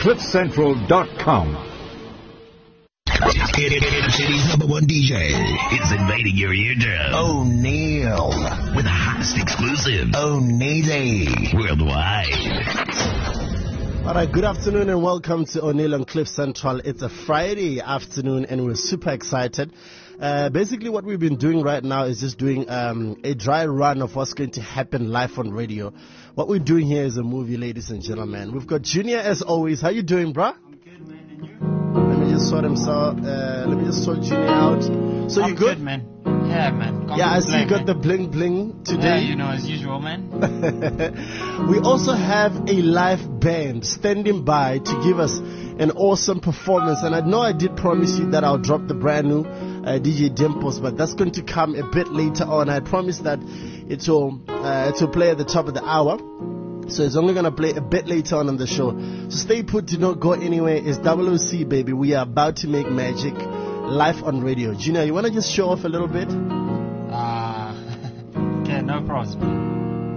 CliffCentral.com. City's number one DJ is invading your eardrum. O'Neil with the hottest exclusive. O'Neil worldwide. All right, good afternoon and welcome to O'Neil on Cliff Central. It's a Friday afternoon and we're super excited. Basically what we've been doing right now is just doing a dry run of what's going to happen live on radio. What we're doing here is a movie, ladies and gentlemen. We've got Junior as always. How you doing, bruh? I'm good, man. And you? Let me just sort Junior out. So I'm you good? Man. Yeah, man. Yeah, I see you got the bling bling today. Yeah, you know, as usual, man. We also have a live band standing by to give us an awesome performance. And I know I did promise you that I'll drop the brand new DJ Dimples, but that's going to come a bit later on. I promised that it will play at the top of the hour. So it's only going to play a bit later on the show. So stay put, do not go anywhere. It's WC, baby. We are about to make magic live on radio. Junior, you want to just show off a little bit? Okay, no problem.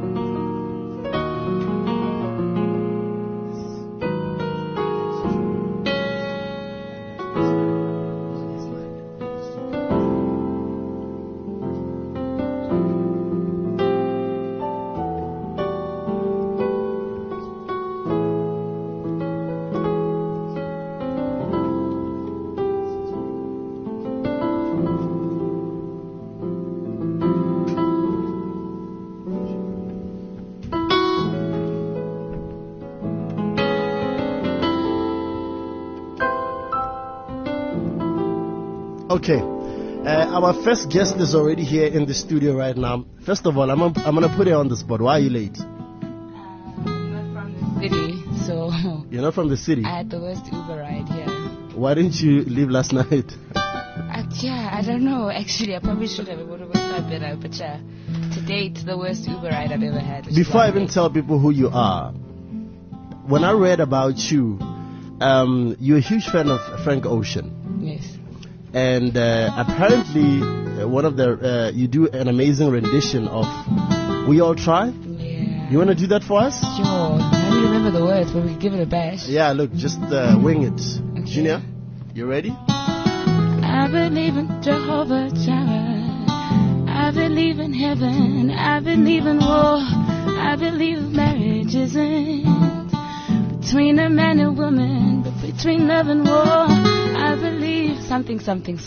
Okay, our first guest is already here in the studio right now. First of all, I'm gonna put her on the spot. Why are you late? I'm not from the city, so You're not from the city. I had the worst Uber ride here. Why didn't you leave last night? I don't know. Actually, I probably should have. It would have worked out better. But yeah, to date, the worst Uber ride I've ever had. Before I even tell people who you are, when I read about you, you're a huge fan of Frank Ocean. Yes. And apparently, you do an amazing rendition of "We All Try." Yeah. You want to do that for us? Sure. I don't remember the words, but we could give it a bash. Yeah, look, just wing it. Okay. Junior, you ready? I believe in Jehovah Jireh. I believe in heaven. I believe in war. I believe marriage isn't between a man and woman, but between love and war. I believe something.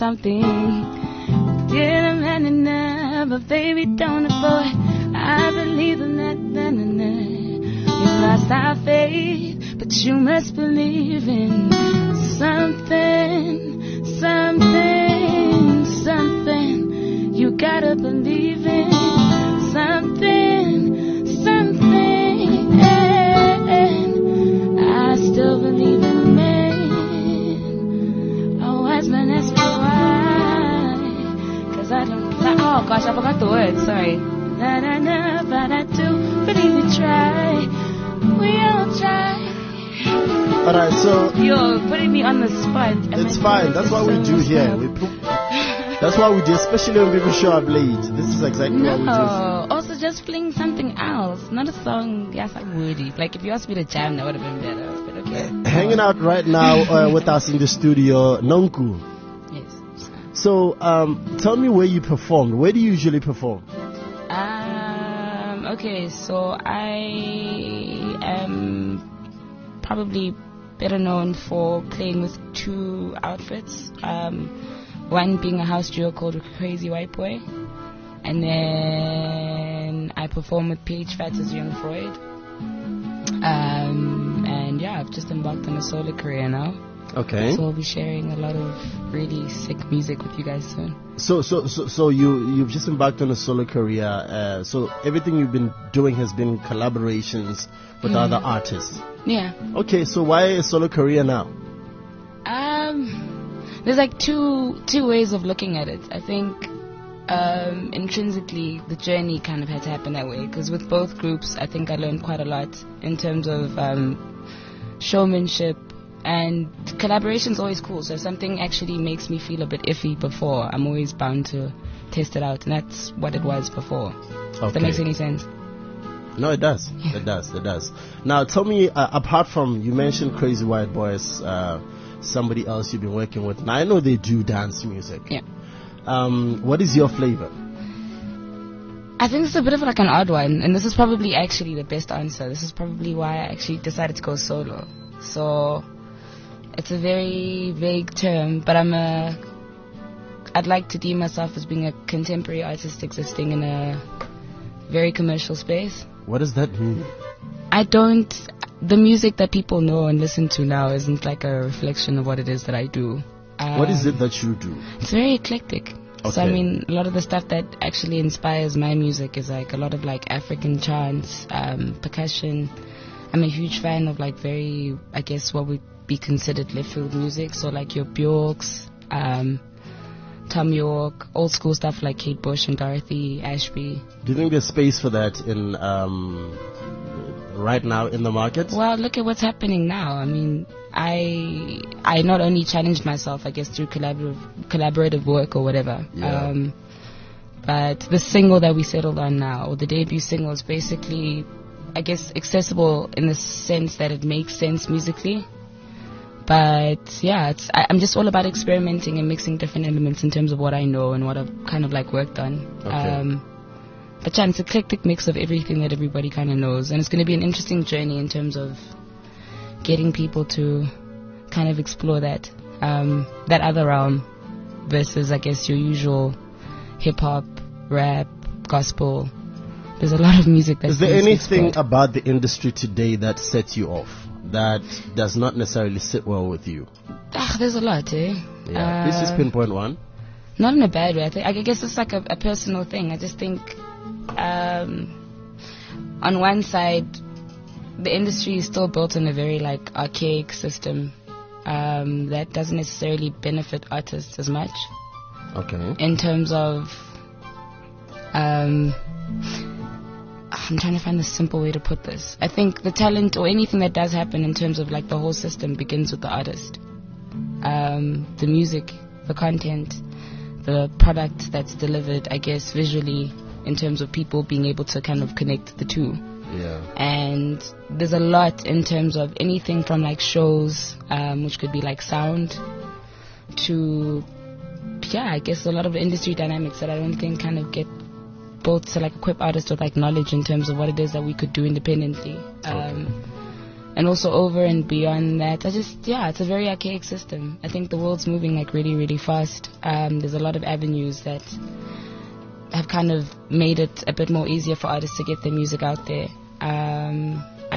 Did a man enough, but baby don't avoid. I believe in that. We lost our faith, but you must believe in something. You gotta believe in something. And I still believe in man. A wise man asks me why, 'cause I don't. Oh gosh, I forgot the words. Sorry. But I do believe we try. We all try. Alright, so You're putting me on the spot. it's fine. That's what we do here. That's what we do, especially when people show up late. This is exactly what we do. Also just fling something else. Not a song, yes, I would. Like if you asked me to jam, that would have been better. But okay. Hanging out right now with us in the studio, Nonku. Yes. So, tell me where you performed. Where do you usually perform? Okay, so I am probably better known for playing with two outfits. One being a house duo called Crazy White Boy, and then I perform with PH Fats as Young Freud. And yeah, I've just embarked on a solo career now. Okay. So I'll be sharing a lot of really sick music with you guys soon. So you've just embarked on a solo career. So everything you've been doing has been collaborations with other artists. Yeah. Okay, so why a solo career now? There's like two ways of looking at it. I think intrinsically the journey kind of had to happen that way, because with both groups I think I learned quite a lot in terms of showmanship, and collaboration's always cool. So if something actually makes me feel a bit iffy before, I'm always bound to test it out, and that's what it was before. Okay. If that makes any sense. No, it does. It does. It does. Now, tell me, apart from, you mentioned Crazy White Boys, somebody else you've been working with. Now, I know they do dance music. Yeah. What is your flavor? I think it's a bit of like an odd one, and this is probably actually the best answer. This is probably why I actually decided to go solo. So, it's a very vague term, but I'd like to deem myself as being a contemporary artist existing in a very commercial space. What does that mean? The music that people know and listen to now isn't like a reflection of what it is that I do. What is it that you do? It's very eclectic. Okay. So, I mean, a lot of the stuff that actually inspires my music is like a lot of like African chants, percussion. I'm a huge fan of like very, I guess, what would be considered left field music. So like your Bjorks, Tom York, old school stuff like Kate Bush and Dorothy Ashby. Do you think there's space for that in right now in the market? Well, look at what's happening now. I mean, I not only challenged myself, I guess, through collaborative work or whatever. Yeah. But the single that we settled on now, or the debut single, is basically, I guess, accessible in the sense that it makes sense musically. But yeah, I'm just all about experimenting and mixing different elements in terms of what I know and what I've kind of like worked on. Okay. But yeah, it's an eclectic mix of everything that everybody kind of knows, and it's going to be an interesting journey in terms of getting people to kind of explore that other realm versus, I guess, your usual hip hop, rap, gospel. There's a lot of music that's. Is there anything about the industry today that sets you off, that does not necessarily sit well with you? There's a lot, eh? Yeah. Please just pinpoint one. Not in a bad way. I guess it's like a personal thing. I just think, on one side, the industry is still built on a very like archaic system that doesn't necessarily benefit artists as much. Okay. In terms of, I'm trying to find a simple way to put this. I think the talent or anything that does happen in terms of like the whole system begins with the artist. The music, the content, the product that's delivered, I guess, visually, in terms of people being able to kind of connect the two. Yeah. And there's a lot in terms of anything from like shows, which could be like sound, to, I guess a lot of industry dynamics that I don't think kind of get built to like equip artists with like knowledge in terms of what it is that we could do independently. And also over and beyond that, it's a very archaic system. I think the world's moving like really, really fast. There's a lot of avenues that have kind of made it a bit more easier for artists to get their music out there. I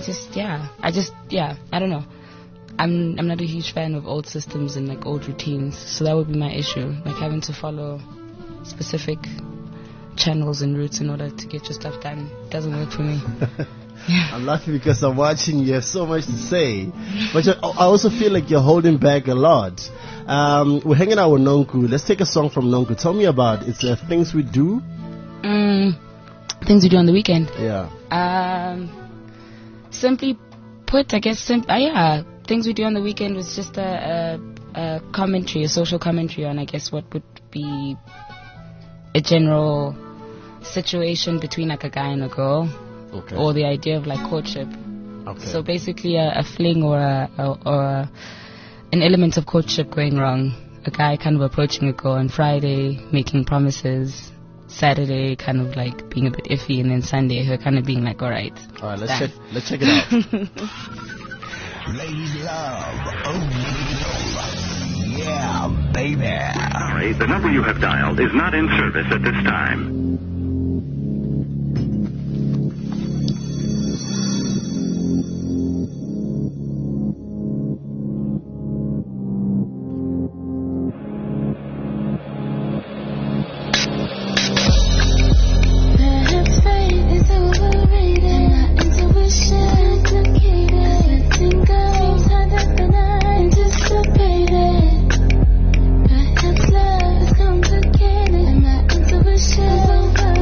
don't know. I'm not a huge fan of old systems and like old routines, so that would be my issue, like having to follow specific channels and routes in order to get your stuff done. It doesn't work for me. I'm laughing because I'm watching you. You have so much to say, but I also feel like you're holding back a lot. We're hanging out with Nonku. Let's take a song from Nonku. Tell me about it. It's Things We Do. Things we do on the weekend. Yeah. Simply put, I guess, Things We Do on the Weekend was just a commentary, a social commentary on, I guess, what would be a general situation between like a guy and a girl. Okay. Or the idea of like courtship. Okay. So basically a fling or an element of courtship going wrong. A guy kind of approaching a girl on Friday, making promises. Saturday kind of like being a bit iffy, and then Sunday her kind of being like, all right, let's check it out. Lady Love, O'Neal. Yeah, baby. Sorry, the number you have dialed is not in service at this time. Complicated, and my intuition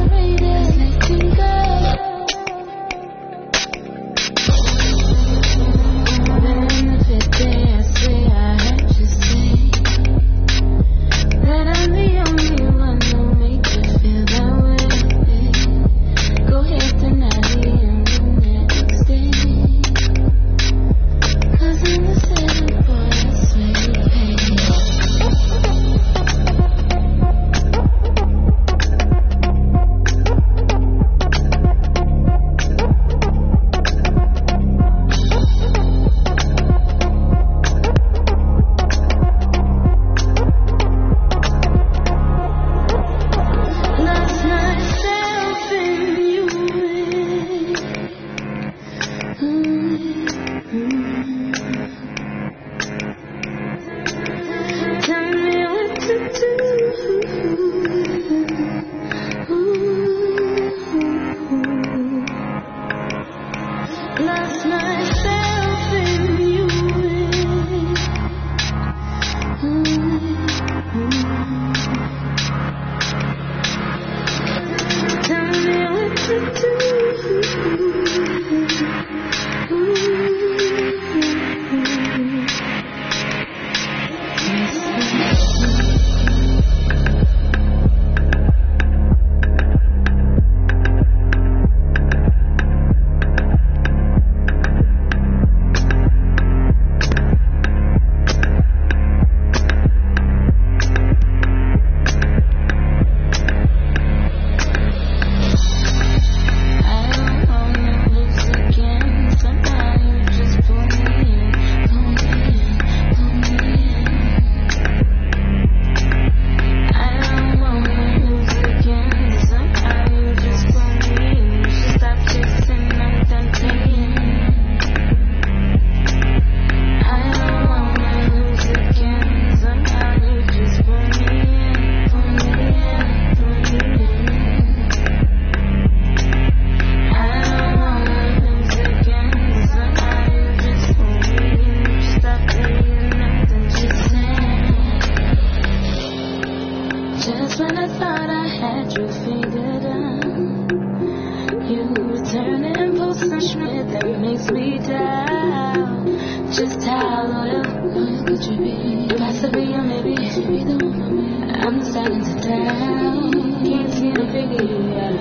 Just how loyal could you be? Possibly or maybe I'm starting to doubt. Can't seem to figure you out.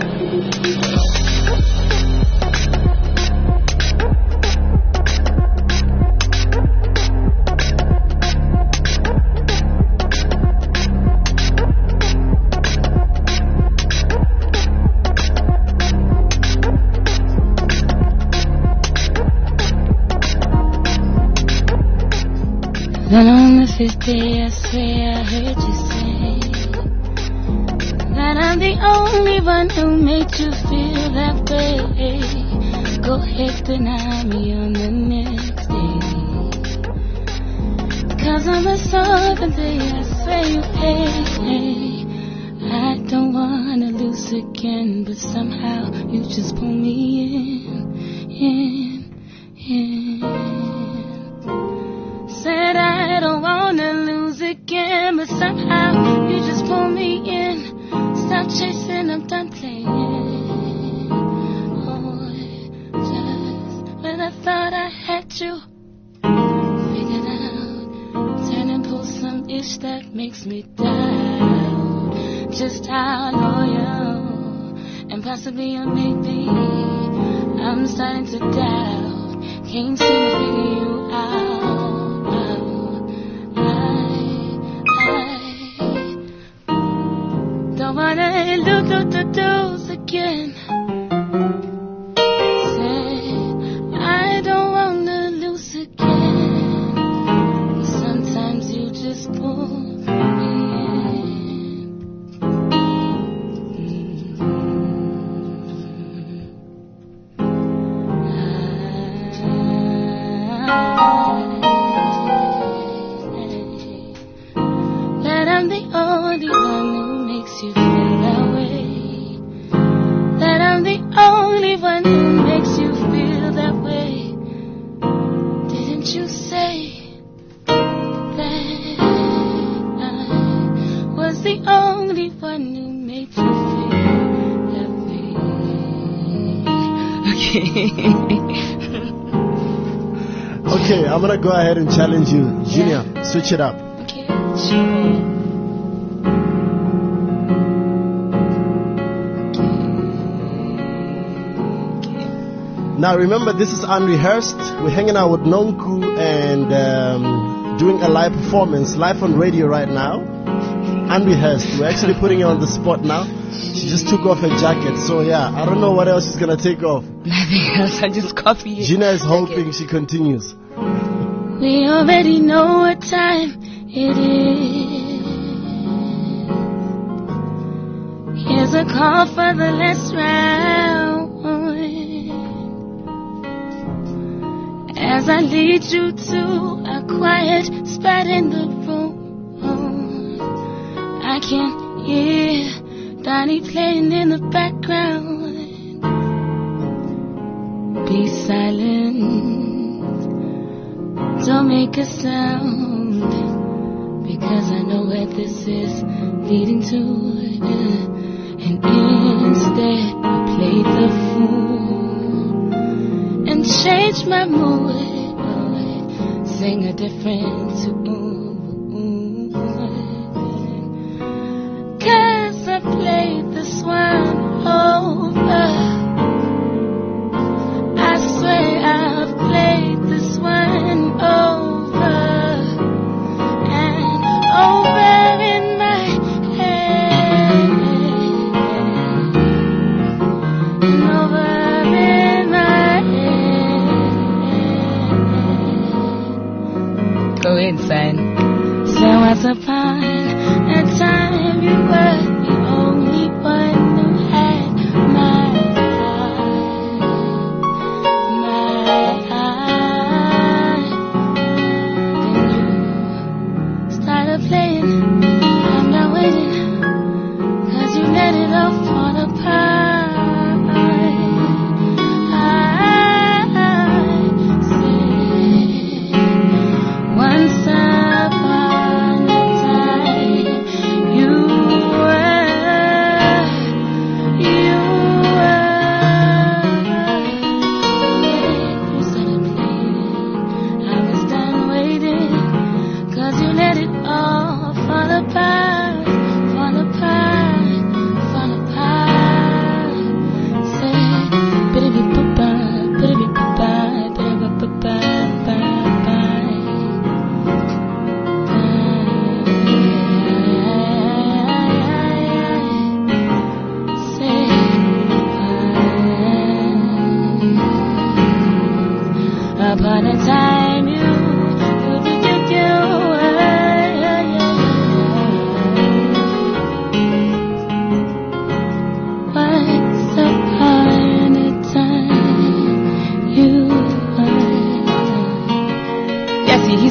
Then on the fifth day, I swear I heard you say that I'm the only one who made you feel that way. Go ahead, deny me on the next day. 'Cause on the seventh day, I swear you hey. I don't wanna lose again, but somehow you just pull me in. Said I don't wanna lose again, but somehow you just pull me in. Stop chasing, I'm done playing. Oh, just when I thought I had you figured out, turn and pull some ish that makes me doubt just how loyal and possibly or maybe I'm starting to doubt. Can't seem to figure you out. Don't wanna lose again. Say I don't wanna lose again. Sometimes you just pull me that I'm the only one who makes you feel that way. That I'm the only one who makes you feel that way. Didn't you say that I was the only one who made you feel that way? Okay, I'm gonna go ahead and challenge you. Junior, switch it up. Okay, sure. Now remember, this is unrehearsed. We're hanging out with Nonku and doing a live performance, live on radio right now. Unrehearsed. We're actually putting her on the spot now. She just took off her jacket. So yeah, I don't know what else she's going to take off. Nothing else, I just copy it. Gina is hoping she continues. We already know what time it is. Here's a call for the last round. As I lead you to a quiet spot in the room, I can hear Donnie playing in the background. Be silent, don't make a sound, because I know where this is leading to. And instead I played the fool and change my mood, sing a different tune. 'Cause I played this one over. I swear I've played this one over and over in my head and over in my head. Go in, son. So once upon a time you were the only one who had my heart. Then you started playing, I'm not waiting, 'cause you let it all fall apart. Once upon a time, you were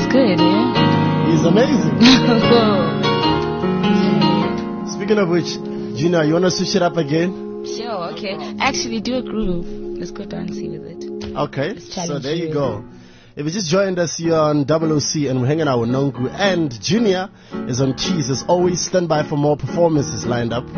He's good, yeah? He's amazing. Speaking of which, Gina, you want to switch it up again? Sure, okay. Actually, do a groove. Let's go dancey with it. Okay, Let's so challenge there you you. go. If you just joined us here on OOC and we're hanging out with Nonku, and Junior is on keys, as always, stand by for more performances lined up.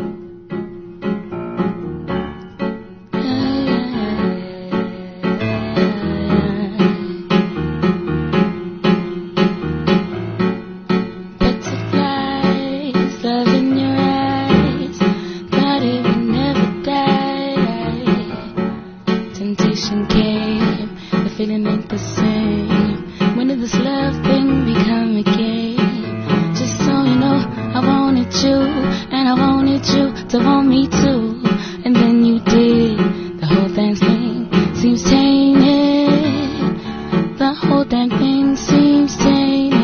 Butterflies, love in your eyes, thought it would never die. Temptation came, the feeling ain't the same. When did this love thing become a game? Just so you know, I wanted you, and I wanted you to want me too. And then you did, the whole damn thing seems tainted. The whole damn thing seems tainted.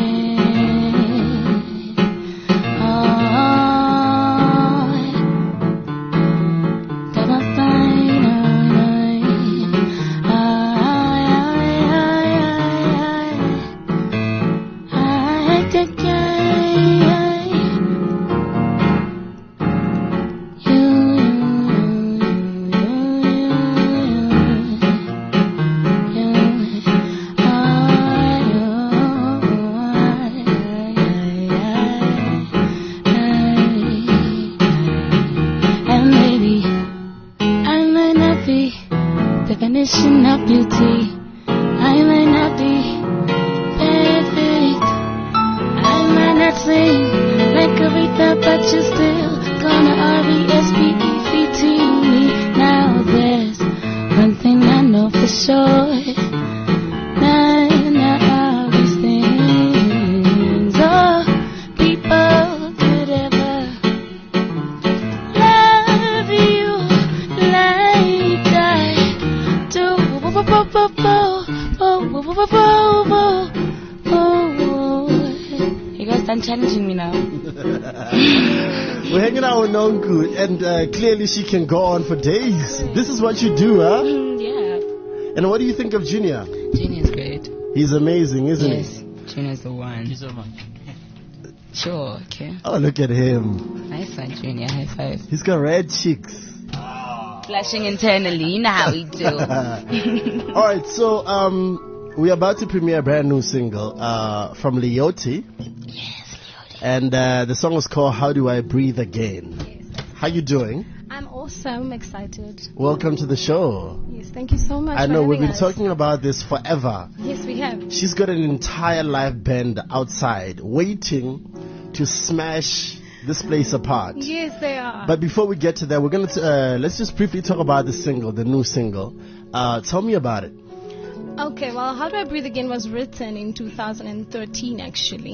And maybe I might not be definition of beauty. I might not be perfect. I might not sing like Aretha, but you're still gonna R-E-S-P-E-C-T me. Now there's one thing I know for sure. None of these things, oh, people could ever love you like I do. You guys done challenging me now. We're hanging out with Nonku, and clearly she can go on for days. This is what you do, huh? Yeah. And what do you think of Junior? Junior's great. He's amazing, isn't Yes, Junior's the Thank you one. so much. Sure, okay. he? Oh, look at him. Nice one, Junior. High five. He's got red cheeks. Flashing internally, you know how we do. All right, so we're about to premiere a brand new single from Leote, Yes, and the song is called "How Do I Breathe Again." How you doing? I'm awesome, excited. Welcome to the show. Yes, thank you so much. I for know we've having been us. talking about this forever. Yes, we have. She's got an entire live band outside waiting to smash this place apart. Yes, they are. But before we get to that, we're gonna let's just briefly talk about the single, the new single. Tell me about it. Okay, well, How Do I Breathe Again was written in 2013, actually.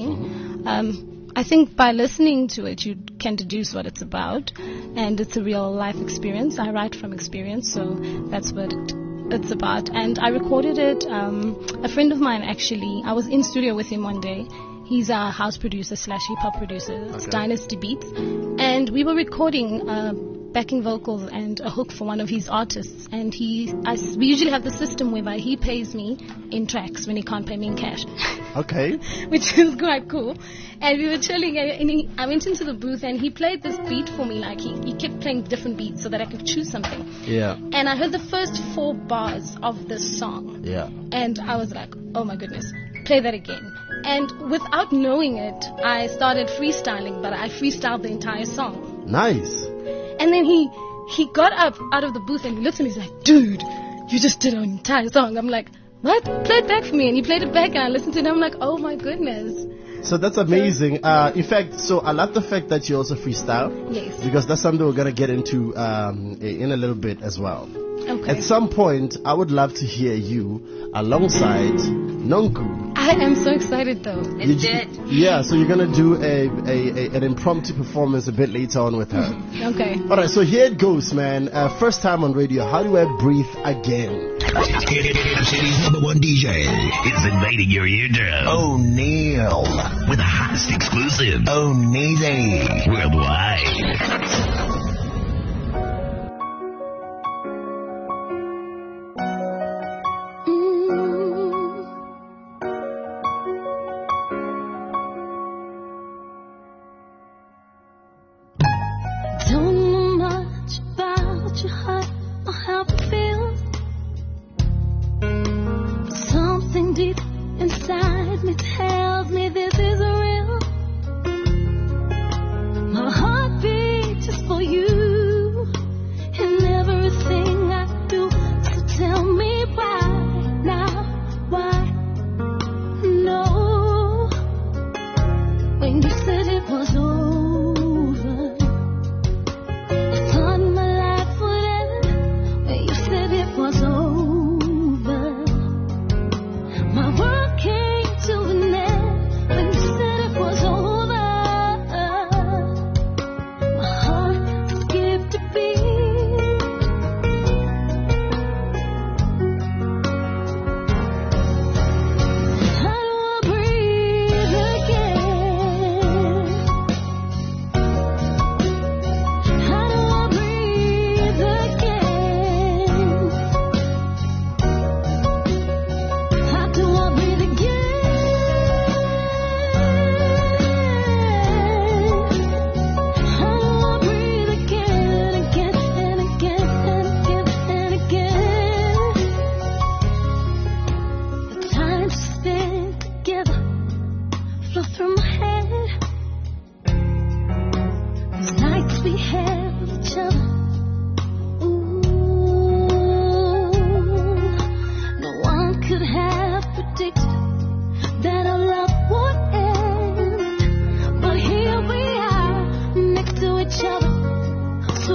I think by listening to it, you can deduce what it's about, and it's a real life experience. I write from experience, so that's what it's about. And I recorded it. A friend of mine, actually, I was in studio with him one day. He's a house producer / hip hop producer. It's Okay. Dynasty Beats, and we were recording backing vocals and a hook for one of his artists. And we usually have the system whereby he pays me in tracks when he can't pay me in cash, Okay. which is quite cool. And we were chilling, and I went into the booth, and he played this beat for me. Like he kept playing different beats so that I could choose something. Yeah. And I heard the first 4 bars of this song, Yeah. and I was like, oh my goodness, play that again. And without knowing it, I started freestyling, but I freestyled the entire song. Nice. And then he got up out of the booth and he looked at me, he's like, dude, you just did an entire song. I'm like, what? Play it back for me. And he played it back, and I listened to it, and I'm like, oh my goodness. So that's amazing. In fact, so I love the fact that you also freestyle, Yes. because that's something we're gonna get into in a little bit as well. Okay. At some point, I would love to hear you alongside Nonku. I am so excited though. Let's do it. Yeah, so you're gonna do an impromptu performance a bit later on with her. Okay. All right, so here it goes, man. First time on radio. How do I breathe again? The city's #1 DJ is invading your eardrum. O'Neil with the hottest exclusive. O'Neil worldwide. inside me tells me this is real. My heart beats just for you and everything I do. So tell me why now, why? No, when you said it was over, I thought my life would end. When you said it was over, my world came to an end. When you said it was over, my heart skipped a beat. How do I breathe again? How do I breathe again? How do I breathe again? How do I breathe again, again and again and again and again? The time spent together flow through my head. Those nights we had with each other. Ooh, no one could have predicted that our love would end. But here we are, next to each other, so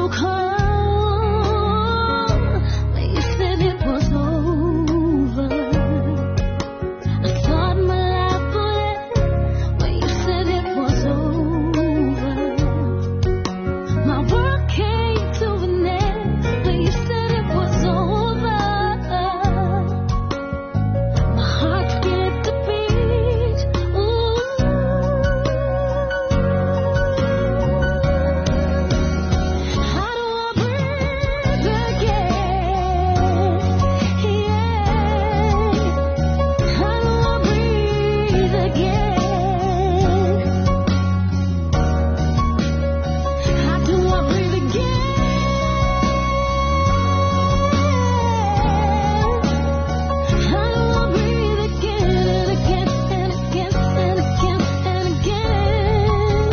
cold. When you said it was over, I thought my life would end. When you said it was over, my world came to an end. When you said it was over, my heart skipped a beat. Ooh. How do I breathe again? Yeah. How do I breathe again? How do I breathe again? How do I breathe again and again and again and again and again?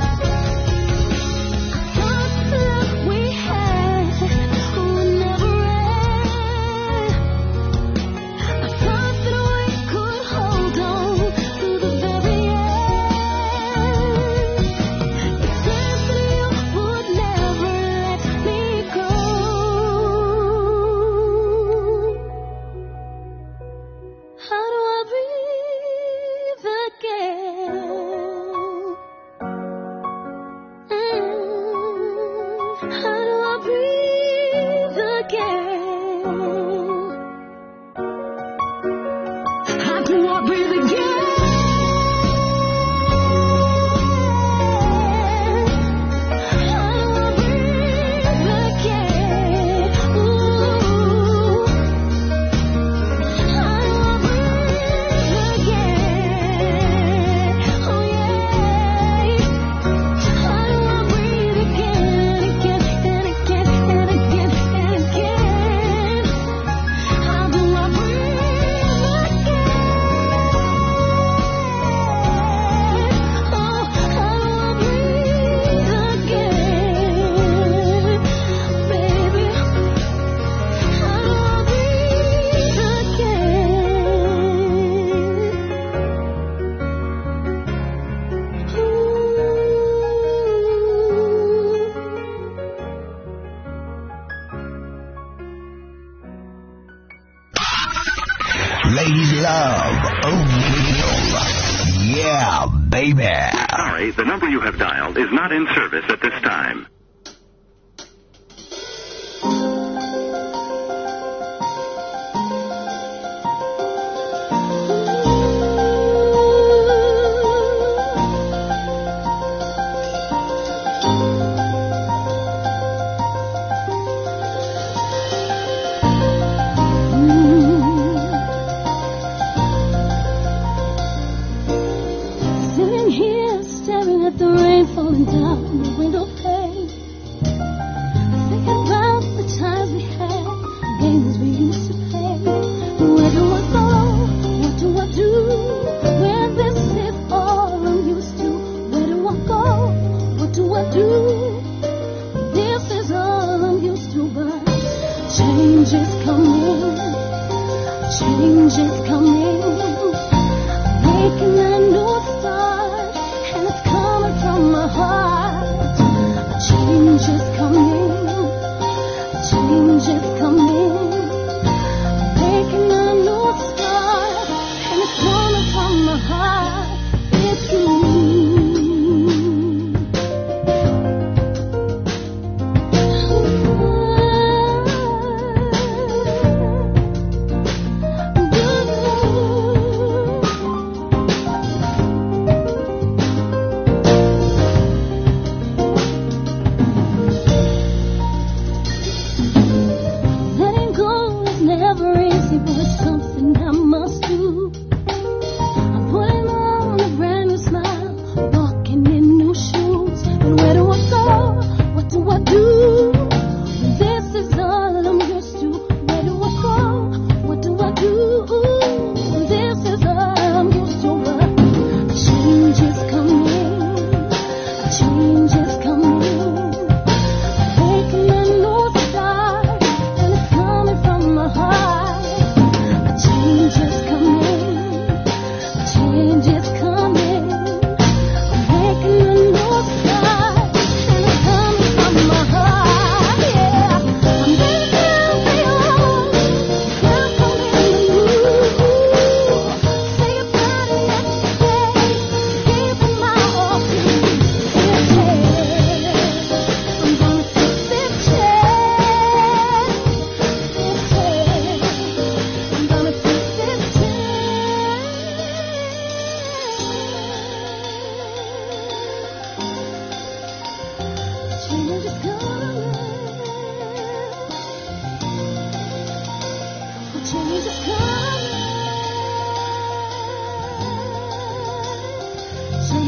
I thought the love we had would never end. I thought that we could hold on to the very end. You said that you would never let me go. How do I breathe again? How do I breathe again? How do I breathe again? How do I breathe again? Ooh. How do I breathe again? Oh yeah. How do I breathe again, again and again and again and again? How do I breathe again? Oh, how do I breathe again, baby? How do I breathe Ladies love O'Neal. Yeah, baby. Sorry, the number you have dialed is not in service at this time. Sitting here staring at the rain falling down the window pane. Thinking about the times we had, the games we used to play. Where do I go? What do I do?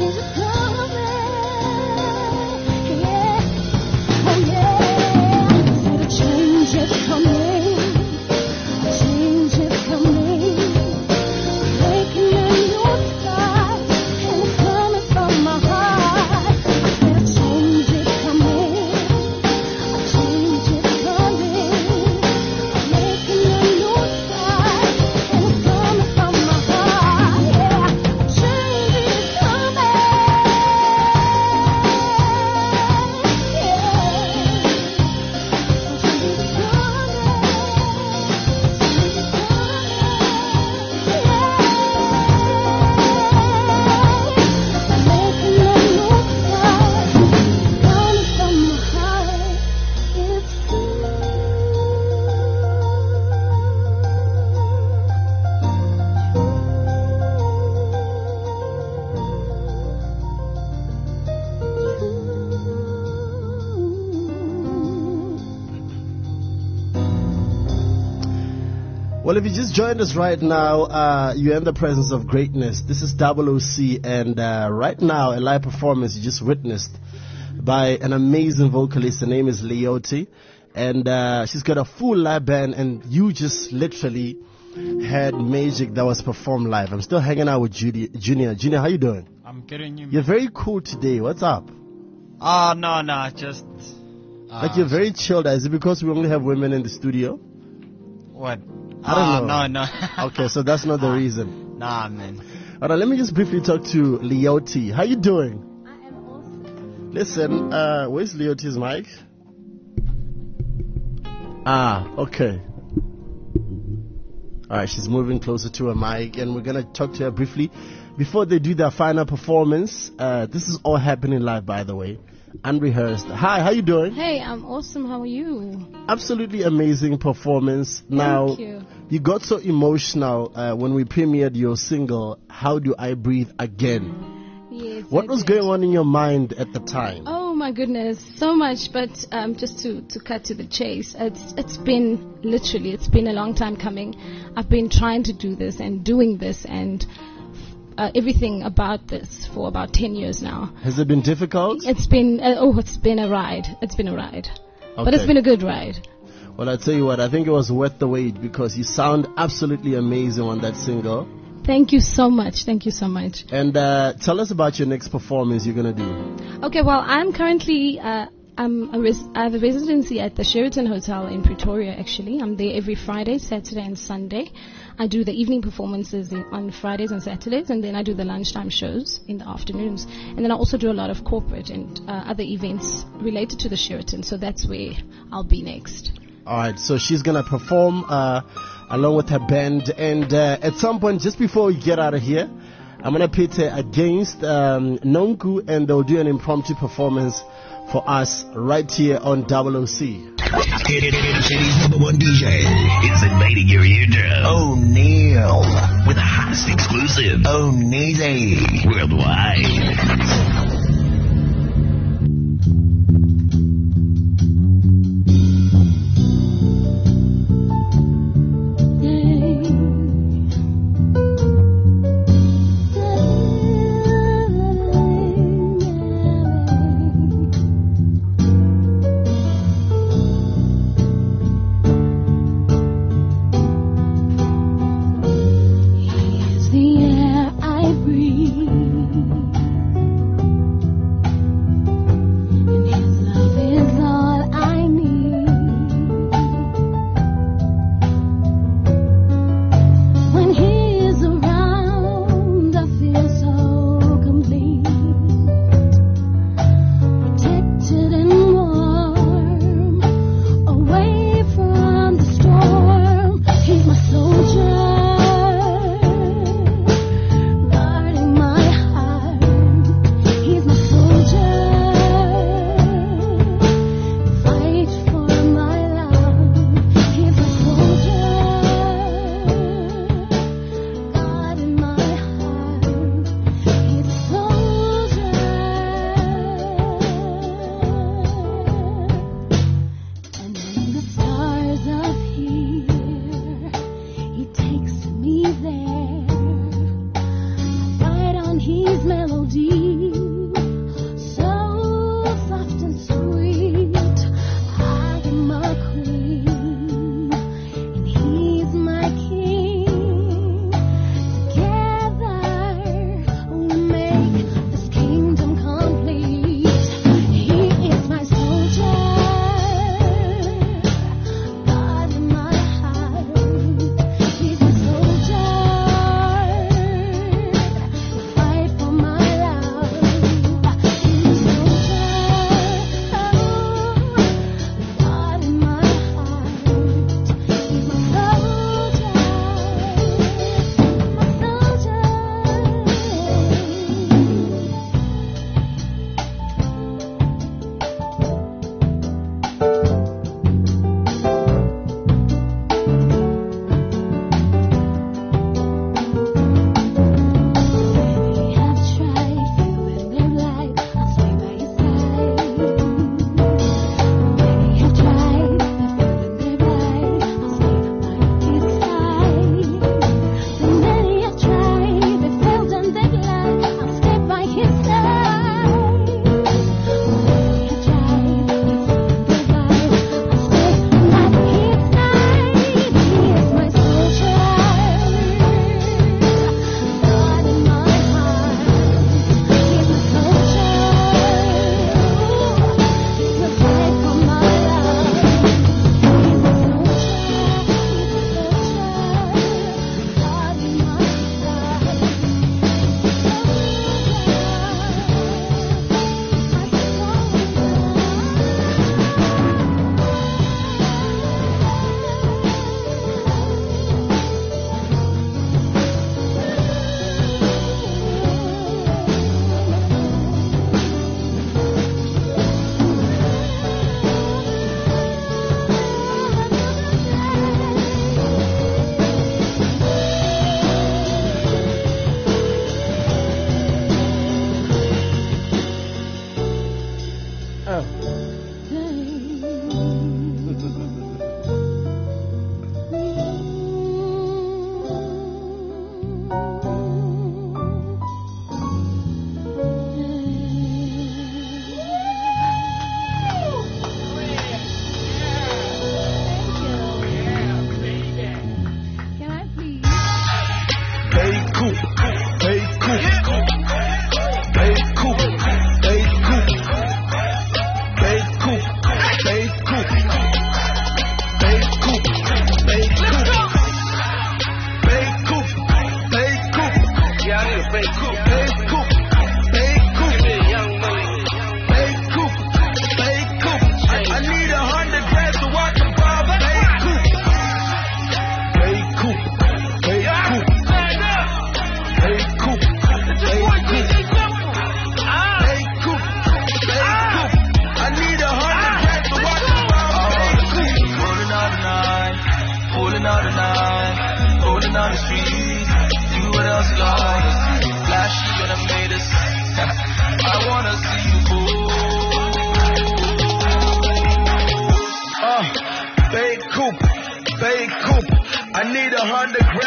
Well, if you just joined us right now, you're in the presence of greatness. This is OC, and right now, a live performance you just witnessed by an amazing vocalist. Her name is Leoty, and she's got a full live band, and you just literally had magic that was performed live. I'm still hanging out with Junior. Junior, how you doing? I'm kidding you. You're very cool today. What's up? No, just... like you're very chilled. Is it because we only have women in the studio? What? I don't know. No. Okay, so that's not the reason. Nah, man. All right, let me just briefly talk to Leoty. How you doing? I am awesome. Listen, where's Leoty's mic? Okay. All right, she's moving closer to her mic, and we're going to talk to her briefly. Before they do their final performance, this is all happening live, by the way, unrehearsed. Hi, how you doing? Hey, I'm awesome. How are you? Absolutely amazing performance. Now, Thank you. You got so emotional when we premiered your single, How Do I Breathe Again? Yes. What I was did. going on in your mind at the time? Oh my goodness, so much. But just to cut to the chase, it's been a long time coming. I've been trying to do this and doing this and everything about this for about 10 years now. Has it been difficult? It's been a ride. It's been a ride, but it's Okay. been a good ride. Well, I tell you what, I think it was worth the wait because you sound absolutely amazing on that single. Thank you so much. Thank you so much. And tell us about your next performance you're going to do. Okay, well, I'm currently I have a residency at the Sheraton Hotel in Pretoria. Actually, I'm there every Friday, Saturday, and Sunday. I do the evening performances on Fridays and Saturdays, and then I do the lunchtime shows in the afternoons. And then I also do a lot of corporate and other events related to the Sheraton. So that's where I'll be next. All right, so she's going to perform along with her band. And at some point, just before we get out of here, I'm going to pit her against Nonku, and they'll do an impromptu performance for us right here on OC. City's #1 DJ is invading your eardrum. O'Neil with the hottest exclusive. O'Neil worldwide. He's the air I breathe, and his love is all I need. When he is around, I feel so complete, protected and warm, away from the storm. He's my soldier, guarding my heart. He's my soldier, fight for my love. He's my soldier, guarding my heart. He's a soldier, and when the stars appear, he takes me there. I ride on his melody.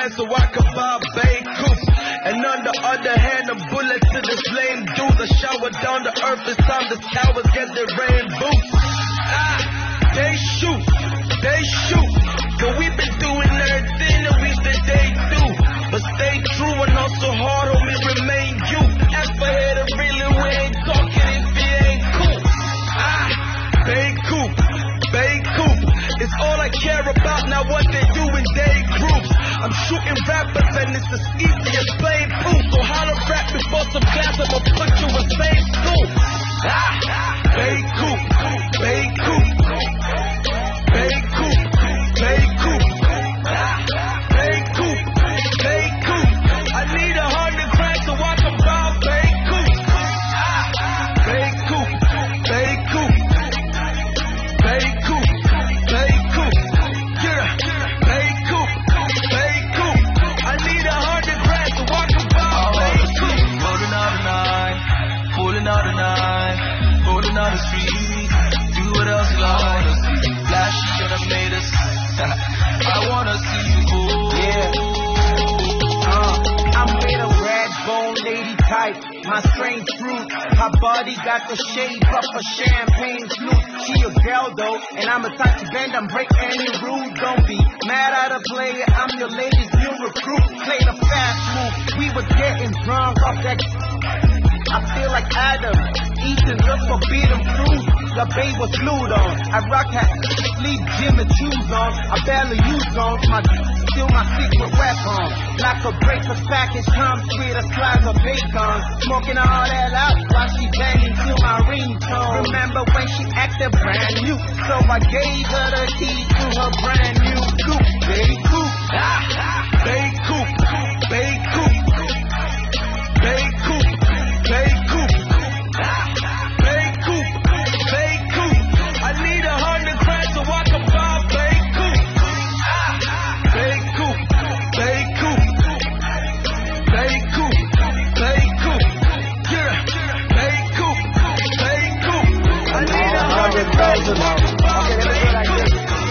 grand so I could buy Bay Coops. And on the other hand, a bullet to this lame dude. A shower down to earth, it's time the towers get their rain boots. They shoot, but we've been doing everything that we said they do. But stay true and also hard, homie, remain you. As for here to really, we ain't talking if it ain't cool. Bay Coop, it's all I care about, not what they do in day groups. I'm shooting rappers and it's as easy as playing pool. So how to rap before some class, I'ma put you in same school. Bay Coop, Bay Coop, Bay Coop, Bay Coop, Bay Coop, Bay Coop. I need 100 grand so I can buy Bay Coop. Bay Coop, Bay Coop, Bay Coop, Bay Coop, yeah, Bay Coop, Bay Coop. I need 100 grand so I can buy Bay Coop. Rolling out the night, pulling out the night, rolling out the street. Do what else you like. Flash should have made us. I wanna see you move. I'm made of red bone lady type. My strange fruit. Her body got the shape of a champagne flute. She a girl though, and I'm a type to bend and break any rule. Don't be mad at a player. I'm your lady's new recruit. Play the fast move. We was getting drunk off that. I feel like Adam eating the forbidden fruit. The babe was glued on. I rock hat, sleep, gym and shoes on. I barely use on. Still my secret weapon. Like a breakfast package comes with a slice of bacon. Smoking all that out while she banging to my ringtone. Remember when she acted brand new, so I gave her the key to her brand new coupe. Bay Coop, Bay Coop, Bay Coop, Bay Coop, Bay Coop, Bay Coop, Bay Coop. I need 100 grand so I can buy Bay Coop. Bay Coop, Bay Coop, Bay Coop, Bay Coop, yeah, Bay Coop, Bay Coop. I need 100 grand so I can buy Bay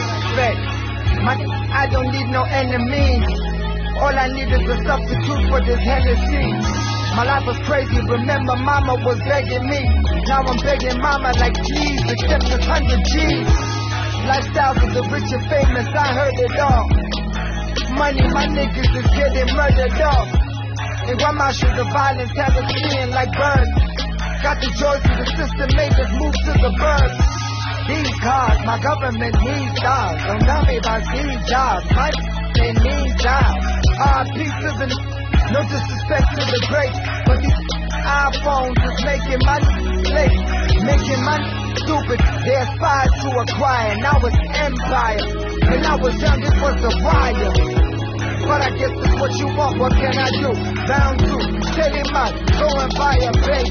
Coop. I don't need no enemies. All I need is a substitute for this Hennessy. My life was crazy, remember mama was begging me. Now I'm begging mama like please, accept this 100 G's. Lifestyles of the rich and famous, I heard it all. Money, my niggas is getting murdered off. And grandma should the violence have us seeing like birds. Got the joy to the system, made us move to the birds. These cars, my government needs stars. Don't tell me about these jobs, my they need jobs. RP to the no disrespect to the great, but these iPhones is making money late, making money stupid. They aspired to acquire, now it's empire. When I was young, it was a riot. But I guess it's what you want, what can I do? Bound to, tell him out, go and buy a Bay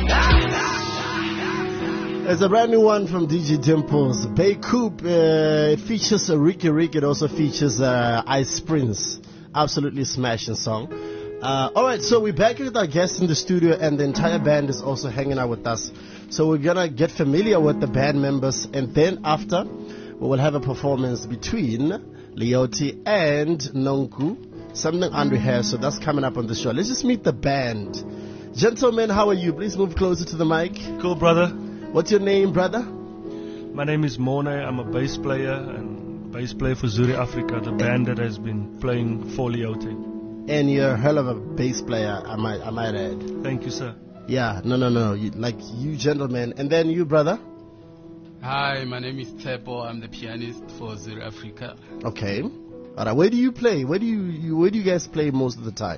Coop. There's a brand new one from DJ Dimples, Bay Coop. It features Ricky Rick. It also features Ice Prince. Absolutely smashing song. Alright, so we're back with our guests in the studio, and the entire band is also hanging out with us. So we're gonna get familiar with the band members, and then after, we will have a performance between Leoty and Nonku. Something under here, so that's coming up on the show. Let's just meet the band. Gentlemen, how are you? Please move closer to the mic. Cool, brother. What's your name, brother? My name is Mone. I'm a bass player for Zuri Africa, the band that has been playing for Leoty. And you're a hell of a bass player, I might add. Thank you, sir. Yeah, no. You gentlemen. And then you, brother? Hi, my name is Tepo. I'm the pianist for Zuri Africa. Okay. All right. Where do you play? Where do you guys play most of the time?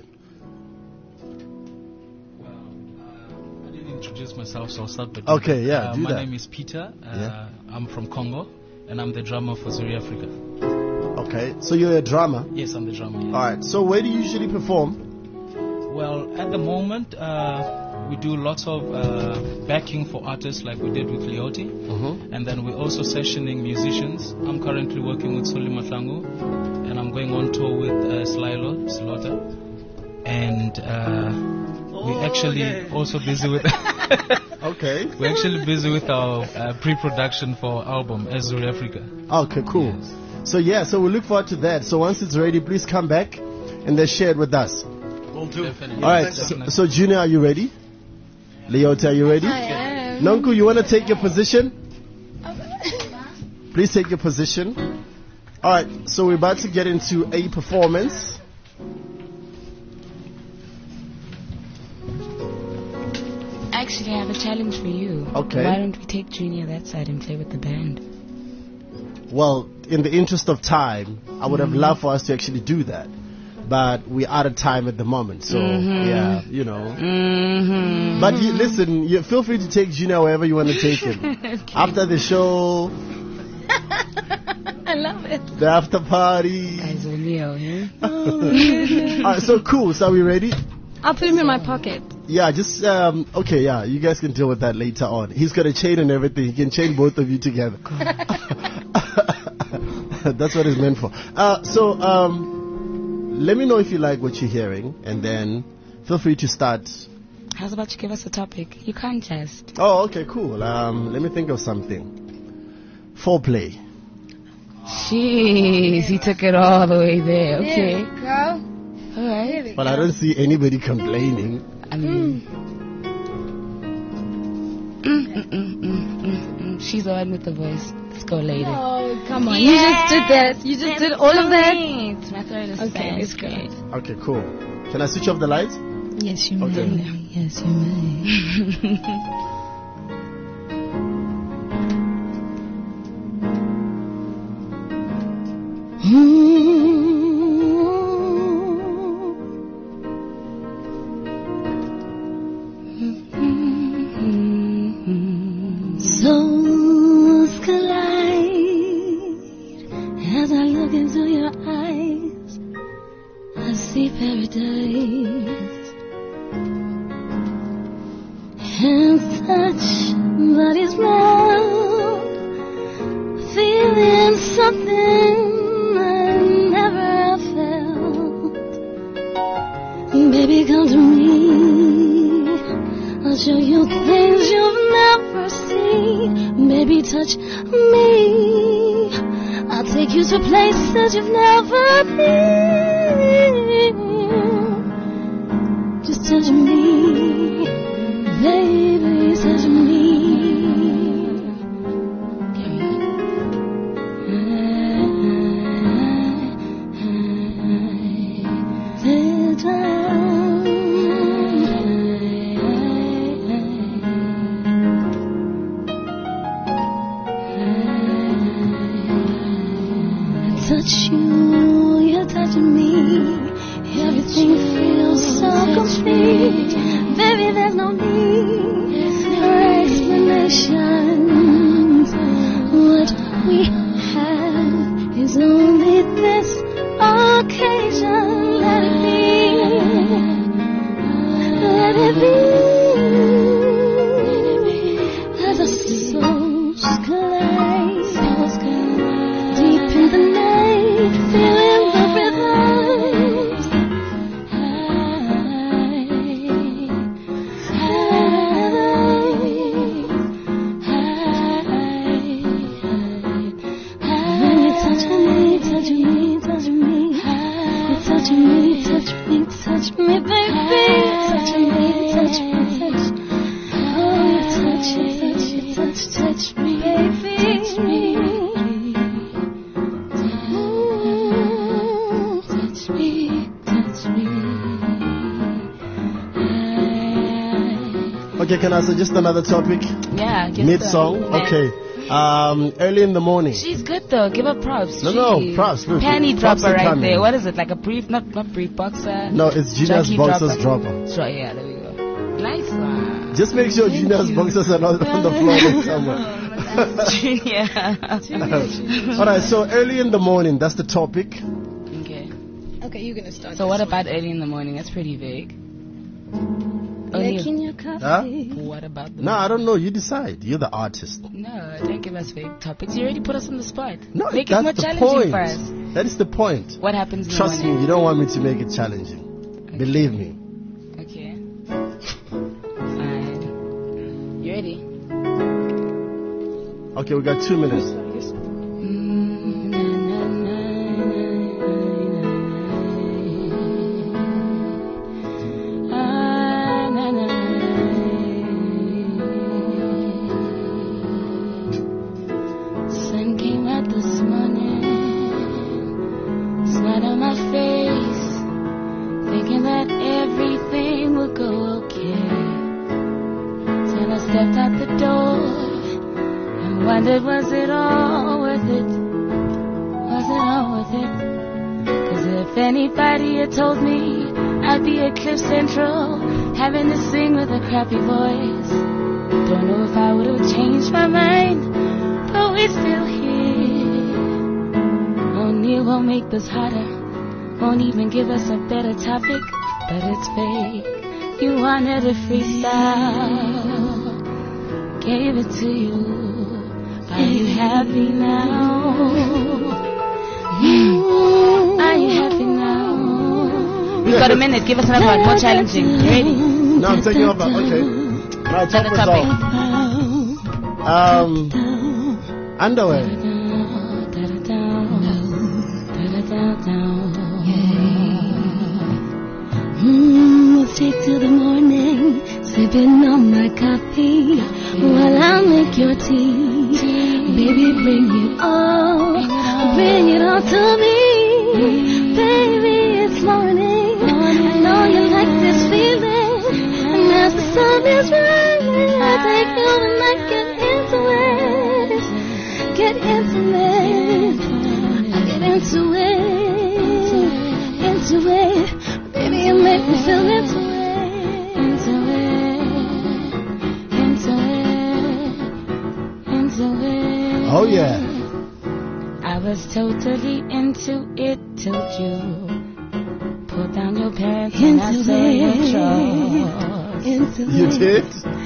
I didn't introduce myself, so I'll start by doing Okay, yeah, do my that. name is Peter. I'm from Congo, and I'm the drummer for Zuri Africa. Okay, so you're a drummer? Yes, I'm the drummer. Yes. All right. So where do you usually perform? Well, at the moment, we do lots of backing for artists like we did with Leoty. And then we're also sessioning musicians. I'm currently working with Soli Mahlangu, and I'm going on tour with Slaughter. And we're actually also busy with... Okay. We're actually busy with our pre-production for our album, Zuri Africa. Okay, cool. Yes. So we look forward to that. So once it's ready, please come back and then share it with us. Will do. Definitely. All right. So Junior, are you ready? Leota, are you ready? I am. Nonku, you want to take your position? Please take your position. All right. So we're about to get into a performance. Actually, I have a challenge for you. Okay. Why don't we take Junior that side and play with the band? Well, in the interest of time, I would have loved for us to actually do that. But we're out of time at the moment. So, yeah, you know. But listen, you feel free to take Junior wherever you want to take him. After the show, I love it. the after party. Guys, Leo, eh? All right, so cool. So are we ready? I'll put him in my pocket. Yeah, just, okay, yeah, you guys can deal with that later on. He's got a chain and everything. He can chain both of you together. That's what it's meant for. Let me know if you like what you're hearing, and then feel free to start. How's about you give us a topic? You can't just. Oh, okay, cool. Let me think of something. Foreplay. Jeez, he took it all the way there. Okay. Girl. All right. But I don't see anybody complaining. I mean. She's the one with the voice. Let's go later. Oh, come on. You just did that. You just did all of that. My throat is Okay, it's good. Okay, cool. Can I switch off the lights? Yes, you Okay. may. Yes, you may. Souls collide as I look into your eyes. I see paradise. Hands touch, bodies melt, feeling something I never felt. Baby, come to me. I'll show you things you've never seen. Baby, touch me. I'll take you to places you've never been. Just touch me, baby, touch me. Touch you, you're touching me. Everything feels so complete. Baby, there's no need for explanations. What we have is only this occasion. Let it be. Let it be. As our souls collide deep in the night, feeling the rhythms. When you're touching me, touching me, touching me, you're touching me, touch me, touch me, baby, touching me, touch me, touch. Oh, you touch, you touch, you touch, touch me, baby, touch me. Touch me, touch me. Okay, can I suggest another topic? Yeah, guess Mid-song? so. Okay. Early in the morning. She's good though. Give her props. No, no, Jeez. props. Look, Panty props dropper are right coming. there. What is it? Like a brief, not brief boxer. No, it's Junior's Jockey boxers dropper. Sure, yeah, there we go. Nice one. Just make sure Junior's boxers are not on the floor there somewhere. Junior. Alright, so early in the morning, that's the topic. Okay. Okay, you're gonna start. So what about early in the morning? That's pretty vague. Only making your coffee? Huh? What about the No, I don't know. You decide. You're the artist. No, don't give us vague topics. You already put us on the spot. No, Make it more that's the challenging point. for us. That is the point. What happens in Trust the morning? me, you don't want me to make it challenging. Believe me. Okay. Fine. You ready? Okay, we got 2 minutes. stepped out the door and wondered, was it all worth it? Was it all worth it? 'Cause if anybody had told me I'd be at Cliff Central having to sing with a crappy voice, don't know if I would have changed my mind, but we're still here. O'Neal won't make this harder, won't even give us a better topic, but it's fake. You wanted a freestyle, gave it to you. Are you happy now? Are you happy now? We've got a minute, give us another one, more challenging. You ready? No, I'm taking over. Okay. Now top Another us topic. off. Underwear. Straight to the morning, sipping on my coffee while I make your tea. Baby, bring it all to me. Baby, it's morning. I know you like this feeling, and as the sun is rising, I take you and I get into it. Get into it. I get into it. Baby, you make me feel into it. Oh yeah. I was totally into it till you pulled down your pants and I saw your drawers. You did?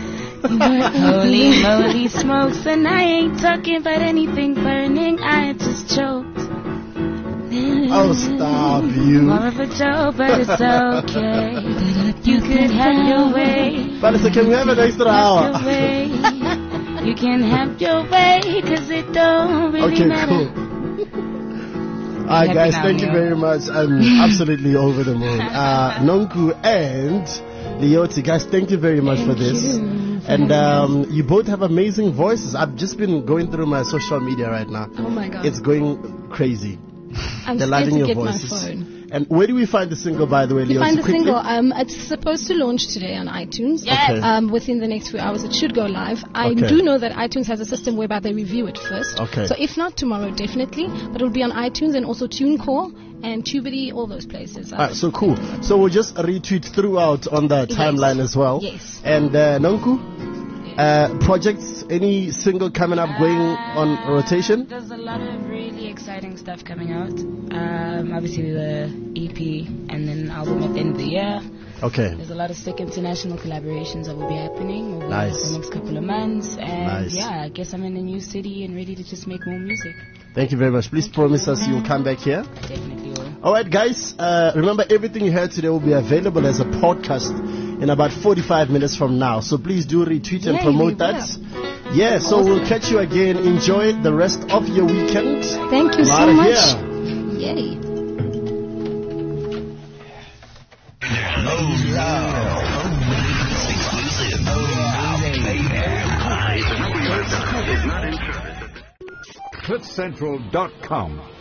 Holy moly smokes, and I ain't talking about anything burning, I just choked. Oh, stop you. More of a joke, but it's okay. You could have your way. But can we have an extra hour? Your way. You can have your way, 'cause it don't really Okay, matter. cool. Alright guys, thank you very much. I'm absolutely over the moon. Nonku and Leoti, guys, thank you very much for this. And you both have amazing voices. I've just been going through my social media right now. Oh my God. It's going crazy. I'm They're scared loving to your get voices. my phone. And where do we find the single, by the way, You Leoti? find the Quickly? single. It's supposed to launch today on iTunes. Yes. Okay. Within the next few hours, it should go live. I Okay. do know that iTunes has a system whereby they review it first. Okay. So if not tomorrow, definitely. But it'll be on iTunes and also TuneCore and Tubity, all those places. Alright, so cool. So we'll just retweet throughout on the Yes. timeline as well. Yes. And Nonku, projects, any single coming up going on rotation? There's a lot of really exciting stuff coming out. Obviously the EP and then an album at the end of the year. Okay. There's a lot of sick international collaborations that will be happening over Nice. the next couple of months. And Nice. yeah, I guess I'm in a new city and ready to just make more music. Thank you very much. Please promise us you'll come back here. I definitely will. Alright guys, remember everything you heard today will be available as a podcast in about 45 minutes from now. So please do retweet and Yay, promote we that. will. Yeah, so we'll catch you again. Enjoy the rest of your weekend. Thank you I'm so outta much. here. Yay. Is not in service. CliffCentral.com.